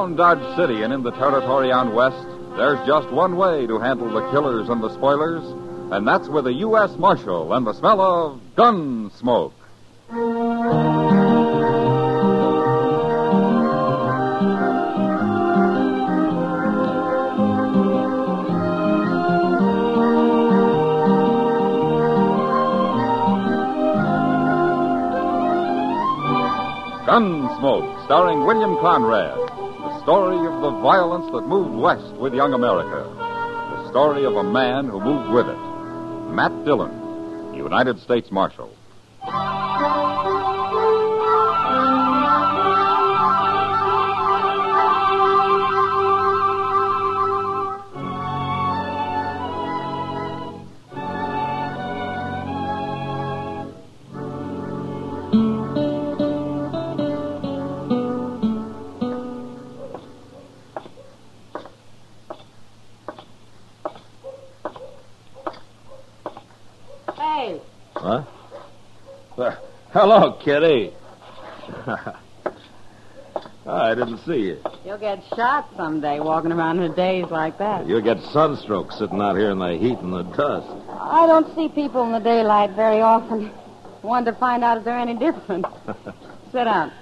Around Dodge City and in the territory on west, there's just one way to handle the killers and the spoilers, and that's with a U.S. Marshal and the smell of gun smoke. Gunsmoke, starring William Conrad. The story of the violence that moved west with young America. The story of a man who moved with it. Matt Dillon, United States Marshal. What? Hello, Kitty. I didn't see you. You'll get shot someday walking around in a daze like that. You'll get sunstroke sitting out here in the heat and the dust. I don't see people in the daylight very often. Wanted to find out if they're any different. Sit down.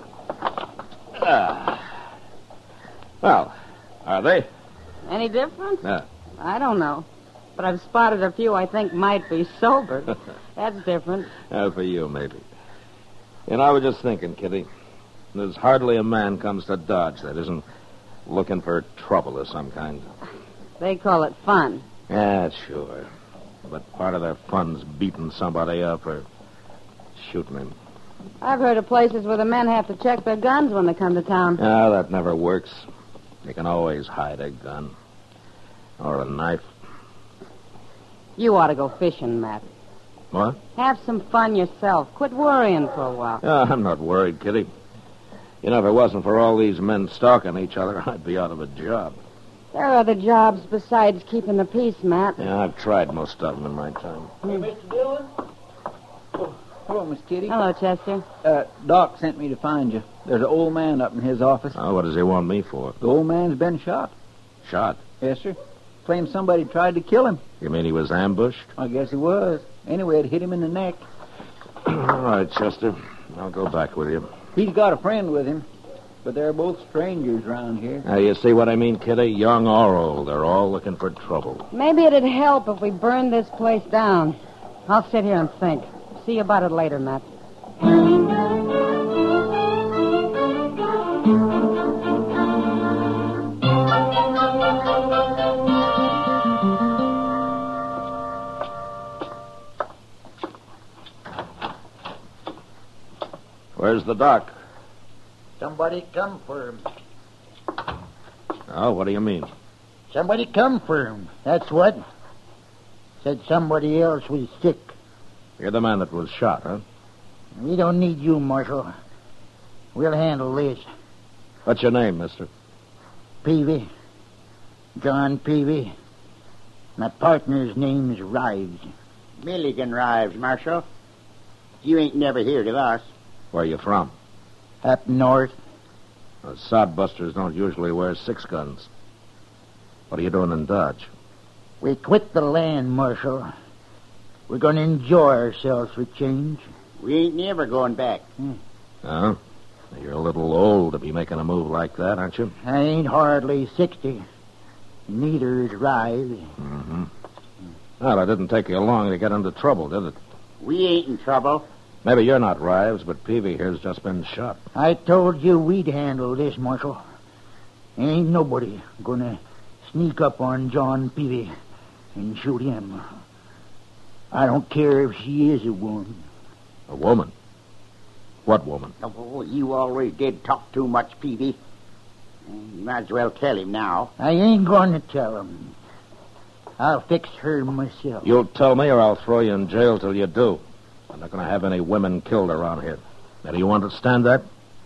Well, are they? Any different? Yeah. I don't know. But I've spotted a few I think might be sober. That's different. For you, maybe. You know, I was just thinking, Kitty. There's hardly a man comes to Dodge that isn't looking for trouble of some kind. They call it fun. Yeah, sure. But part of their fun's beating somebody up or shooting him. I've heard of places where the men have to check their guns when they come to town. No, that never works. You can always hide a gun. Or a knife. You ought to go fishing, Matt. What? Have some fun yourself. Quit worrying for a while. I'm not worried, Kitty. You know, if it wasn't for all these men stalking each other, I'd be out of a job. There are other jobs besides keeping the peace, Matt. Yeah, I've tried most of them in my time. Hey, Mr. Dillon? Oh, hello, Miss Kitty. Hello, Chester. Doc sent me to find you. There's an old man up in his office. Oh, what does he want me for? The old man's been shot. Shot? Yes, sir. Claims somebody tried to kill him. You mean he was ambushed? I guess he was. Anyway, it hit him in the neck. All right, Chester. I'll go back with you. He's got a friend with him, but they're both strangers around here. Now, you see what I mean, Kitty? Young or old, they're all looking for trouble. Maybe it'd help if we burned this place down. I'll sit here and think. See you about it later, Matt. Where's the doc? Somebody come for him. Oh, what do you mean? Somebody come for him. That's what. Said somebody else was sick. You're the man that was shot, huh? We don't need you, Marshal. We'll handle this. What's your name, mister? Peavy. John Peavy. My partner's name's Rives. Milligan Rives, Marshal. You ain't never heard of us. Where you from? Up north. Sodbusters don't usually wear 6 guns. What are you doing in Dodge? We quit the land, Marshal. We're going to enjoy ourselves for change. We ain't never going back. Oh? You're a little old to be making a move like that, aren't you? I ain't hardly 60. Neither is Rives. Mm-hmm. Well, it didn't take you long to get into trouble, did it? We ain't in trouble. Maybe you're not Rives, but Peavy here's just been shot. I told you we'd handle this, Marshal. Ain't nobody gonna sneak up on John Peavy and shoot him. I don't care if she is a woman. A woman? What woman? Oh, you always did talk too much, Peavy. You might as well tell him now. I ain't going to tell him. I'll fix her myself. You'll tell me or I'll throw you in jail till you do. I'm not going to have any women killed around here. Now, do you understand that?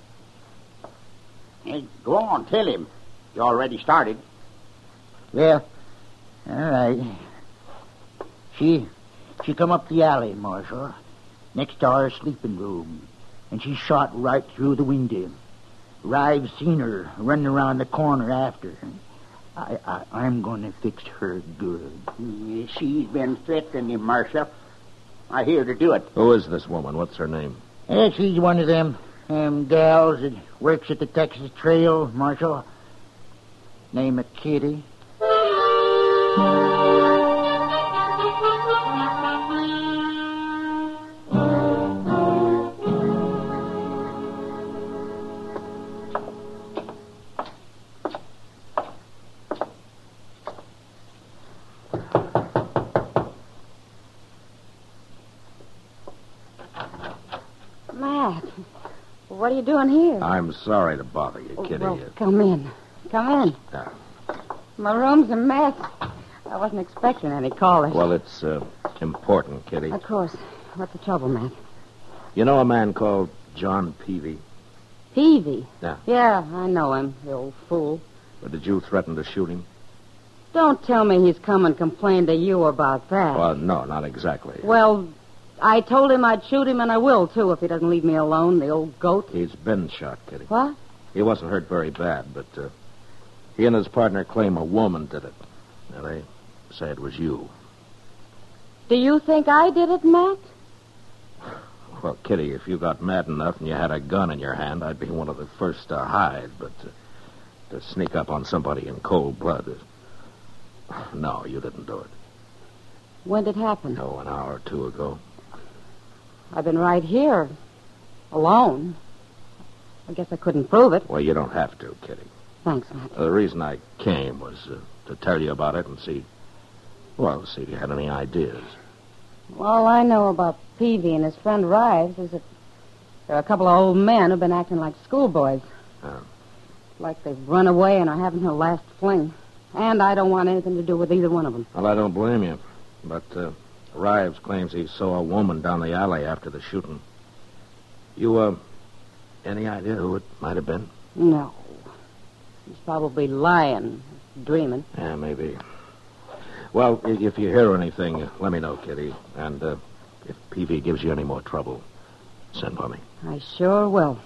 Hey, go on, tell him. You already started. Well, all right. She come up the alley, Marshal, next to our sleeping room, and she shot right through the window. Rive seen her running around the corner after. I'm going to fix her good. She's been threatening him, Marshal. I hear to do it. Who is this woman? What's her name? She's one of them gals that works at the Texas Trail, Marshal. Name of Kitty. Matt, what are you doing here? I'm sorry to bother you, Kitty. Well, come in. Come in. Yeah. My room's a mess. I wasn't expecting any callers. Well, it's important, Kitty. Of course. What's the trouble, Matt? You know a man called John Peavy? Peavy? Yeah. Yeah, I know him, the old fool. Or did you threaten to shoot him? Don't tell me he's come and complained to you about that. Well, no, not exactly. Well, I told him I'd shoot him, and I will, too, if he doesn't leave me alone, the old goat. He's been shot, Kitty. What? He wasn't hurt very bad, but he and his partner claim a woman did it. Now, they say it was you. Do you think I did it, Matt? Well, Kitty, if you got mad enough and you had a gun in your hand, I'd be one of the first to hide, but to sneak up on somebody in cold blood No, you didn't do it. When did it happen? Oh, an hour or two ago. I've been right here, alone. I guess I couldn't prove it. Well, you don't have to, Kitty. Thanks, Matt. The reason I came was to tell you about it and see if you had any ideas. All I know about Peavy and his friend Rives is that there are a couple of old men who've been acting like schoolboys. Like they've run away and are having their last fling. And I don't want anything to do with either one of them. Well, I don't blame you. But Rives claims he saw a woman down the alley after the shooting. You, any idea who it might have been? No. He's probably lying, dreaming. Yeah, maybe. Well, if you hear anything, let me know, Kitty. And if Peavy gives you any more trouble, send for me. I sure will.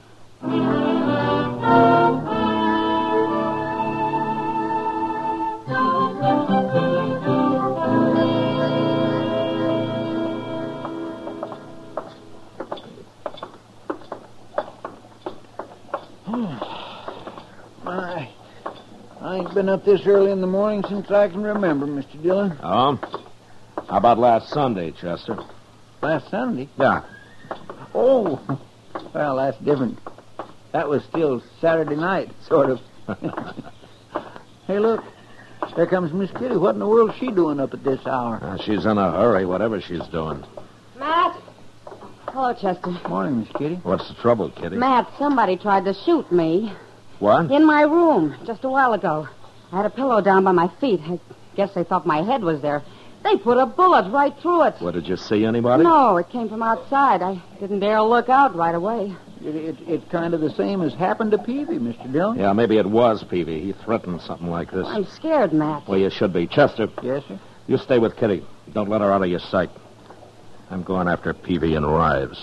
I ain't been up this early in the morning since I can remember, Mr. Dillon. Oh? How about last Sunday, Chester? Last Sunday? Yeah. Oh, well, that's different. That was still Saturday night, sort of. Hey, look. There comes Miss Kitty. What in the world is she doing up at this hour? She's in a hurry, whatever she's doing. Matt? Hello, Chester. Morning, Miss Kitty. What's the trouble, Kitty? Matt, somebody tried to shoot me. What? In my room, just a while ago. I had a pillow down by my feet. I guess they thought my head was there. They put a bullet right through it. What, did you see anybody? No, it came from outside. I didn't dare look out right away. It's kind of the same as happened to Peavy, Mr. Dillon. Yeah, maybe it was Peavy. He threatened something like this. I'm scared, Matt. Well, you should be. Chester. Yes, sir? You stay with Kitty. Don't let her out of your sight. I'm going after Peavy and Rives.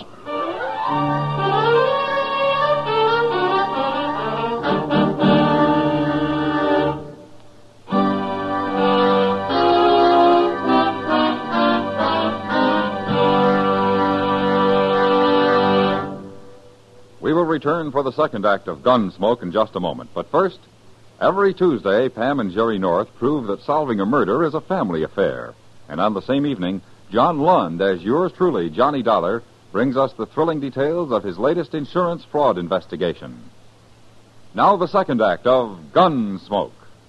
We will return for the second act of Gunsmoke in just a moment. But first, every Tuesday, Pam and Jerry North prove that solving a murder is a family affair. And on the same evening, John Lund, as yours truly, Johnny Dollar, brings us the thrilling details of his latest insurance fraud investigation. Now the second act of Gunsmoke.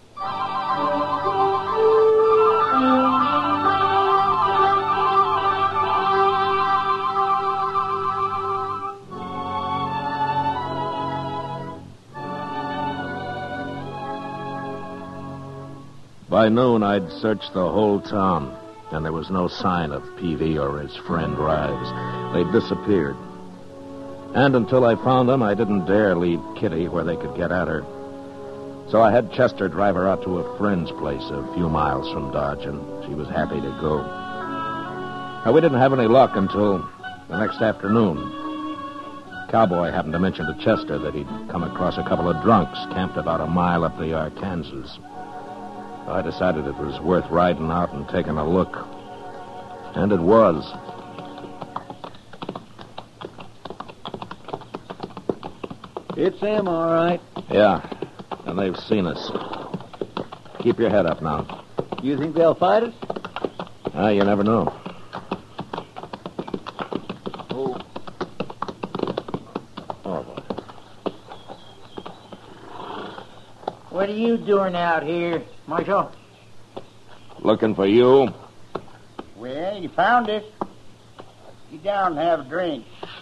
By noon, I'd searched the whole town, and there was no sign of Peavy or his friend Rives. They'd disappeared. And until I found them, I didn't dare leave Kitty where they could get at her. So I had Chester drive her out to a friend's place a few miles from Dodge, and she was happy to go. Now, we didn't have any luck until the next afternoon. Cowboy happened to mention to Chester that he'd come across a couple of drunks camped about a mile up the Arkansas. So I decided it was worth riding out and taking a look. And it was. It's them, all right. Yeah, and they've seen us. Keep your head up now. You think they'll fight us? You never know. What are you doing out here, Marshal? Looking for you. Well, you found us. Get down and have a drink.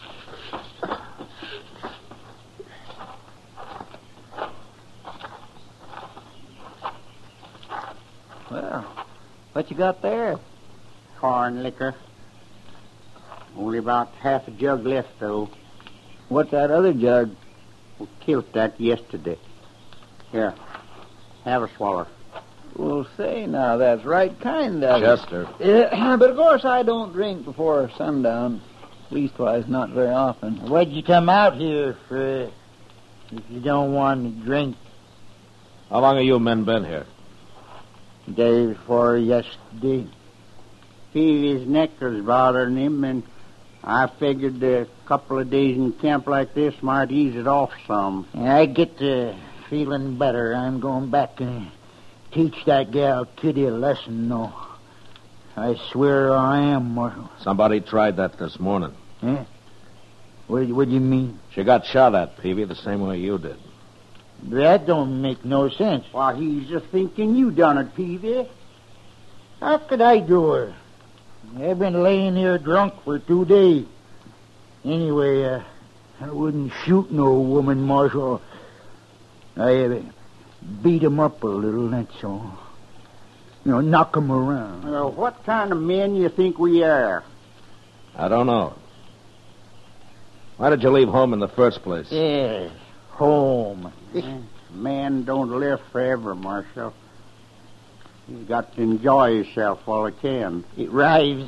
Well, what you got there? Corn liquor. Only about half a jug left, though. What's that other jug? We killed that yesterday. Here, have a swallow. Well, say now, that's right kind of you. Chester. But of course I don't drink before sundown. Leastwise, not very often. What'd you come out here for if you don't want to drink? How long have you men been here? Day before yesterday. Peavy's neck was bothering him, and I figured a couple of days in camp like this might ease it off some. I get to feeling better. I'm going back and teach that gal Kitty a lesson, though. I swear I am, Marshal. Somebody tried that this morning. Eh? What do you mean? She got shot at, Peavy, the same way you did. That don't make no sense. Why, he's just thinking you done it, Peavy. How could I do her? I've been laying here drunk for 2 days. Anyway, I wouldn't shoot no woman, Marshal. I beat him up a little, that's all. Knock him around. Well, what kind of men you think we are? I don't know. Why did you leave home in the first place? Yeah, home. Man don't live forever, Marshal. He's got to enjoy himself while he can. Rives,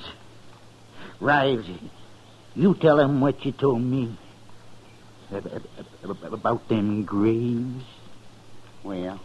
you tell him what you told me about them graves. Well,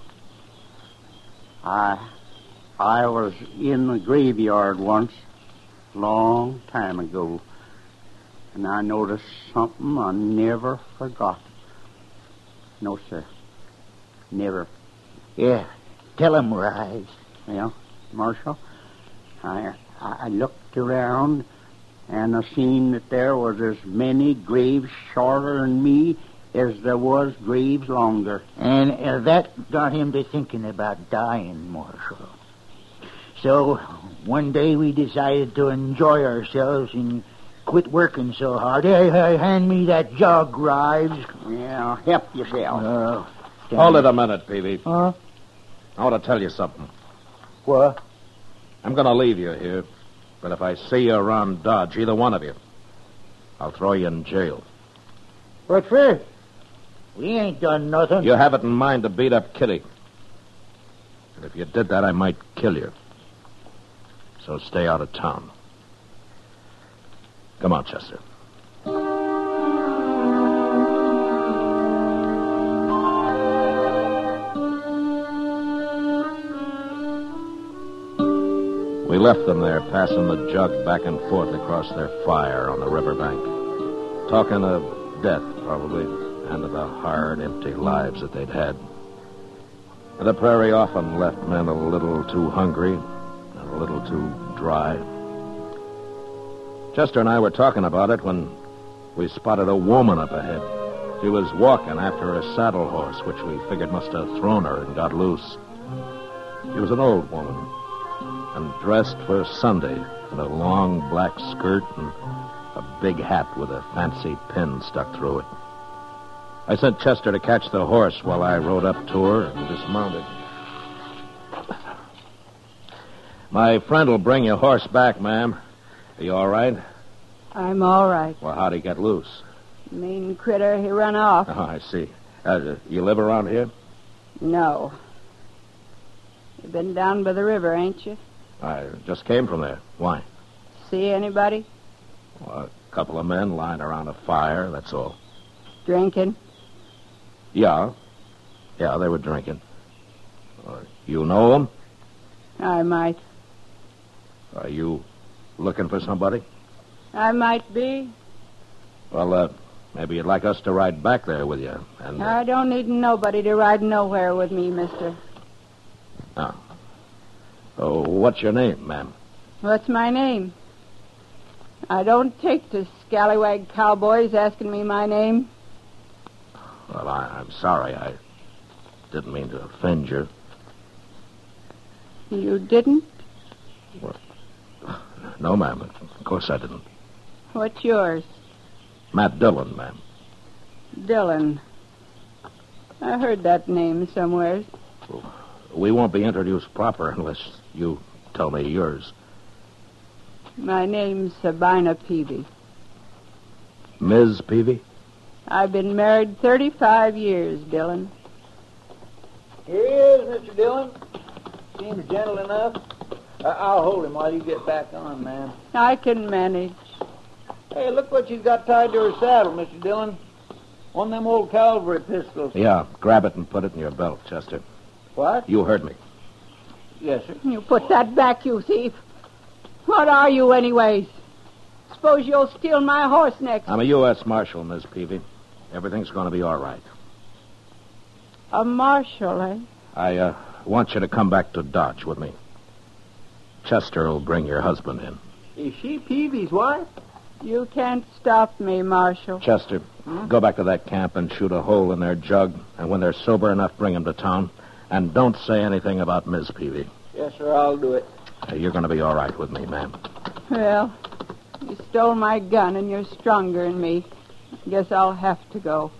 I was in the graveyard once, long time ago, and I noticed something I never forgot. No, sir. Never. Yeah, tell him, Rives. Well, Marshal, I looked around, and I seen that there was as many graves shorter than me as there was graves longer. And that got him to thinking about dying, Marshal. So, one day we decided to enjoy ourselves and quit working so hard. Hey, hand me that jug, Rives. Yeah, help yourself. Hold it a minute, Peavy. Huh? I want to tell you something. What? I'm going to leave you here, but if I see you around Dodge, either one of you, I'll throw you in jail. What for? We ain't done nothing. You have it in mind to beat up Kitty. And if you did that, I might kill you. So stay out of town. Come on, Chester. We left them there, passing the jug back and forth across their fire on the riverbank. Talking of death, probably, and of the hard, empty lives that they'd had. The prairie often left men a little too hungry and a little too dry. Chester and I were talking about it when we spotted a woman up ahead. She was walking after a saddle horse, which we figured must have thrown her and got loose. She was an old woman, and dressed for Sunday in a long black skirt and a big hat with a fancy pin stuck through it. I sent Chester to catch the horse while I rode up to her and dismounted. My friend will bring your horse back, ma'am. Are you all right? I'm all right. Well, how'd he get loose? Mean critter, he run off. Oh, I see. You live around here? No. You been down by the river, ain't you? I just came from there. Why? See anybody? Well, a couple of men lying around a fire, that's all. Drinking? Yeah. Yeah, they were drinking. You know them? I might. Are you looking for somebody? I might be. Well, maybe you'd like us to ride back there with you. And I don't need nobody to ride nowhere with me, mister. Oh, what's your name, ma'am? What's my name? I don't take to scallywag cowboys asking me my name. Well, I'm sorry. I didn't mean to offend you. You didn't? No, ma'am. Of course I didn't. What's yours? Matt Dillon, ma'am. Dillon. I heard that name somewhere. We won't be introduced proper unless you tell me yours. My name's Sabina Peavy. Ms. Peavy? I've been married 35 years, Dillon. Here he is, Mr. Dillon. Seems gentle enough. I'll hold him while you get back on, ma'am. I can manage. Hey, look what she's got tied to her saddle, Mr. Dillon. One of them old cavalry pistols. Yeah, grab it and put it in your belt, Chester. What? You heard me. Yes, sir. You put that back, you thief. What are you, anyways? Suppose you'll steal my horse next. I'm a U.S. Marshal, Ms. Peavy. Everything's going to be all right. A marshal, eh? I want you to come back to Dodge with me. Chester will bring your husband in. Is she Peavy's wife? You can't stop me, Marshal. Chester, go back to that camp and shoot a hole in their jug. And when they're sober enough, bring them to town. And don't say anything about Ms. Peavy. Yes, sir, I'll do it. You're going to be all right with me, ma'am. Well, you stole my gun and you're stronger than me. Guess I'll have to go.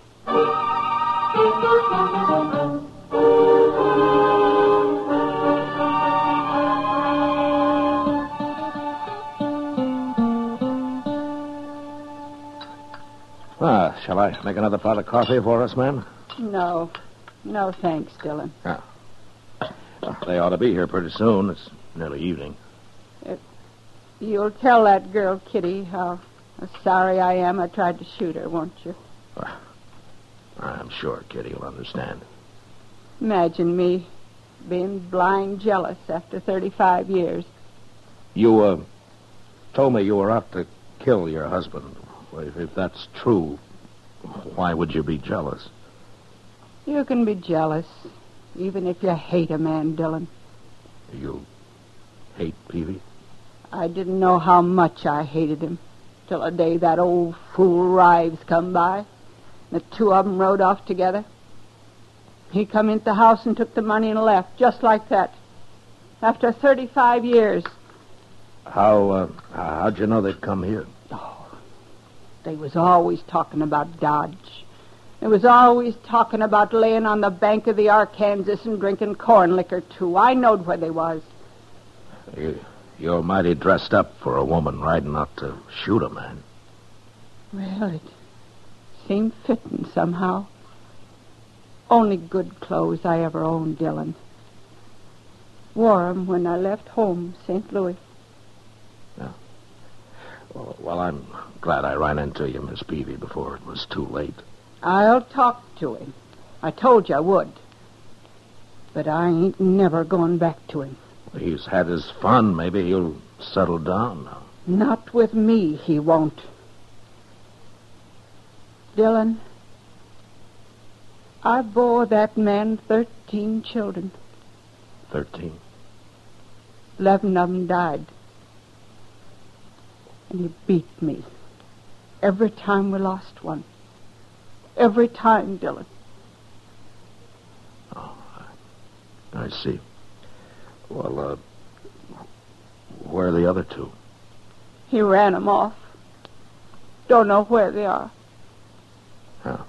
Shall I make another pot of coffee for us, ma'am? No. No, thanks, Dillon. They ought to be here pretty soon. It's nearly evening. You'll tell that girl, Kitty, how sorry I am I tried to shoot her, won't you? I'm sure Kitty will understand. Imagine me being blind jealous after 35 years. You, told me you were out to kill your husband. Well, if that's true, why would you be jealous? You can be jealous, even if you hate a man, Dillon. You hate Peavy? I didn't know how much I hated him till the day that old fool Rives come by. The two of them rode off together. He come into the house and took the money and left, just like that. After 35 years. How'd you know they'd come here? They was always talking about Dodge. They was always talking about laying on the bank of the Arkansas and drinking corn liquor, too. I knowed where they was. You're mighty dressed up for a woman riding out to shoot a man. Well, it seemed fitting somehow. Only good clothes I ever owned, Dillon. Wore 'em when I left home, St. Louis. Yeah. Well, I'm glad I ran into you, Miss Peavy, before it was too late. I'll talk to him. I told you I would. But I ain't never going back to him. He's had his fun. Maybe he'll settle down now. Not with me, he won't. Dillon, I bore that man 13 children. 13? 11 of them died. And he beat me every time we lost one. Every time, Dillon. Oh, I see. Well, where are the other two? He ran them off. Don't know where they are. Yeah.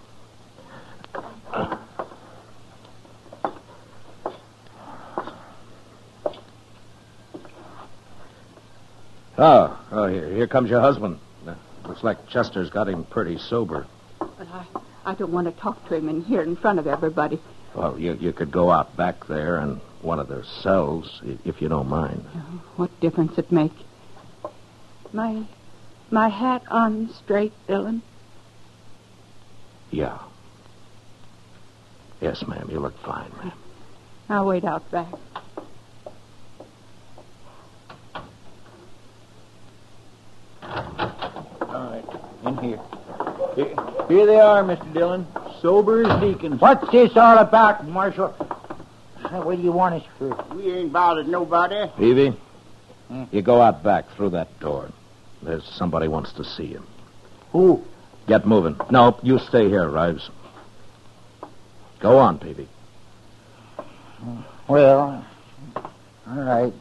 Oh, here comes your husband. Looks like Chester's got him pretty sober. But I don't want to talk to him in here in front of everybody. Well, you could go out back there in one of their cells, if you don't mind. Oh, what difference it make? My hat on straight, Dillon. Yeah. Yes, ma'am. You look fine, ma'am. I'll wait out back. All right, in here. Here they are, Mr. Dillon. Sober as deacons. What's this all about, Marshal? What do you want us for? We ain't bothered nobody. Peavy, you go out back through that door. There's somebody wants to see you. Who? Get moving. No, you stay here, Rives. Go on, Peavy. Well, all right.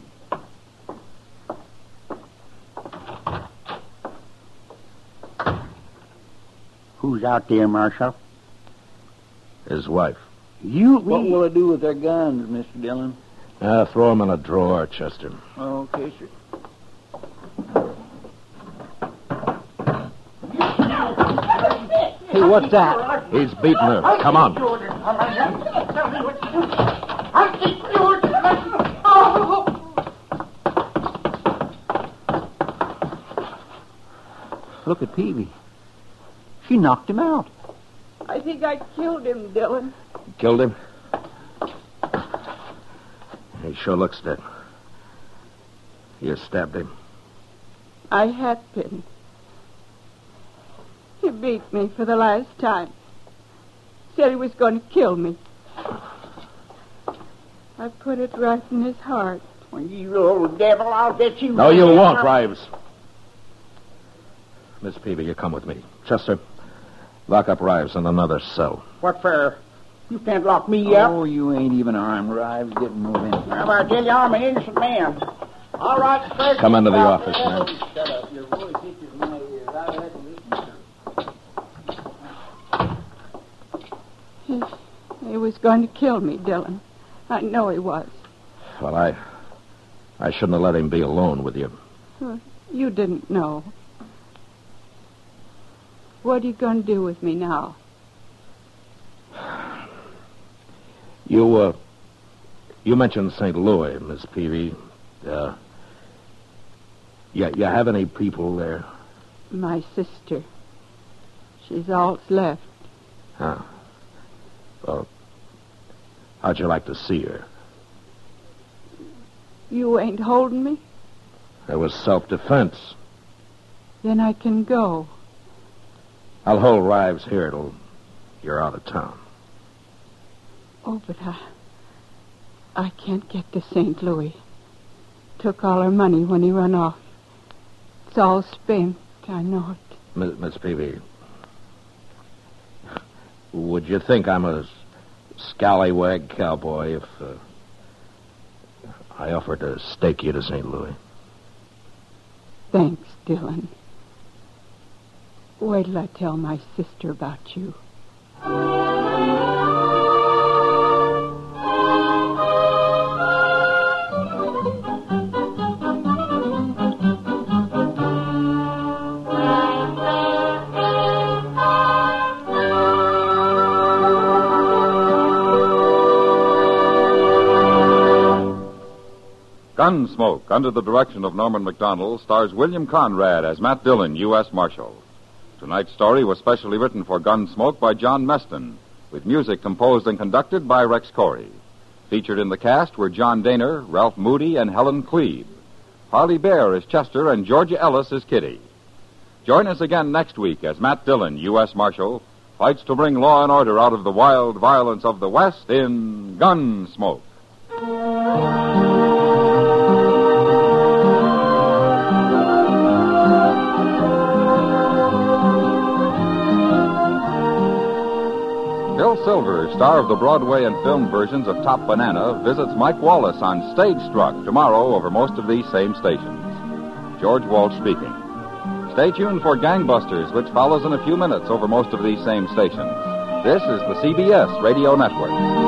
Who's out there, Marshal? His wife. What will it do with their guns, Mr. Dillon? Throw them in a drawer, Chester. Okay, sir. Hey, what's that? He's beating her. Come on. Look at Peavy. She knocked him out. I think I killed him, Dillon. Killed him? He sure looks dead. You stabbed him. I had been. He beat me for the last time. Said he was going to kill me. I put it right in his heart. When you old devil, I'll get you. No, you won't, Rives. Miss Peavy, you come with me. Chester, lock up Rives in another cell. What for? You can't lock me up. Oh, you ain't even armed, Rives. Get moving. Well, I tell you, I'm an innocent man. All right, Fred. Come into the office, man. Shut up. Your voice itches my ears. I'll have to listen. He was going to kill me, Dillon. I know he was. Well, I shouldn't have let him be alone with you. You didn't know. What are you going to do with me now? You mentioned St. Louis, Miss Peavy. You have any people there? My sister. She's all that's left. Huh. Well, how'd you like to see her? You ain't holding me? It was self-defense. Then I can go. I'll hold Rives here till you're out of town. Oh, but I can't get to St. Louis. Took all her money when he run off. It's all spent. I know it. Miss Peavy, would you think I'm a scallywag cowboy if I offered to stake you to St. Louis? Thanks, Dillon. Wait till I tell my sister about you. Gunsmoke, under the direction of Norman Macdonald, stars William Conrad as Matt Dillon, U.S. Marshal. Tonight's story was specially written for Gunsmoke by John Meston, with music composed and conducted by Rex Corey. Featured in the cast were John Daner, Ralph Moody, and Helen Cleve. Harley Bear is Chester, and Georgia Ellis is Kitty. Join us again next week as Matt Dillon, U.S. Marshal, fights to bring law and order out of the wild violence of the West in Gunsmoke. Bill Silver, star of the Broadway and film versions of Top Banana, visits Mike Wallace on Stage Struck tomorrow over most of these same stations. George Walsh speaking. Stay tuned for Gangbusters, which follows in a few minutes over most of these same stations. This is the CBS Radio Network.